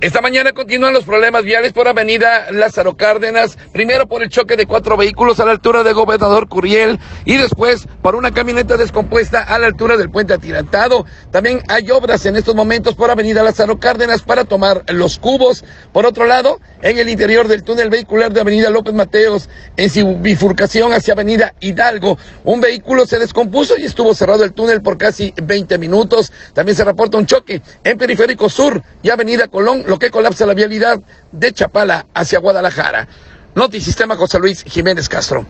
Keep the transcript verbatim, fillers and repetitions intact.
Esta mañana continúan los problemas viales por avenida Lázaro Cárdenas, primero por el choque de cuatro vehículos a la altura de Gobernador Curiel y después por una camioneta descompuesta a la altura del puente atirantado. También hay obras en estos momentos por avenida Lázaro Cárdenas para tomar los cubos. Por otro lado, en el interior del túnel vehicular de avenida López Mateos, en su bifurcación hacia avenida Hidalgo, un vehículo se descompuso y estuvo cerrado el túnel por casi veinte minutos. También se reporta un choque en Periférico Sur y avenida Colón, lo que colapsa la vialidad de Chapala hacia Guadalajara. Notisistema José Luis Jiménez Castro.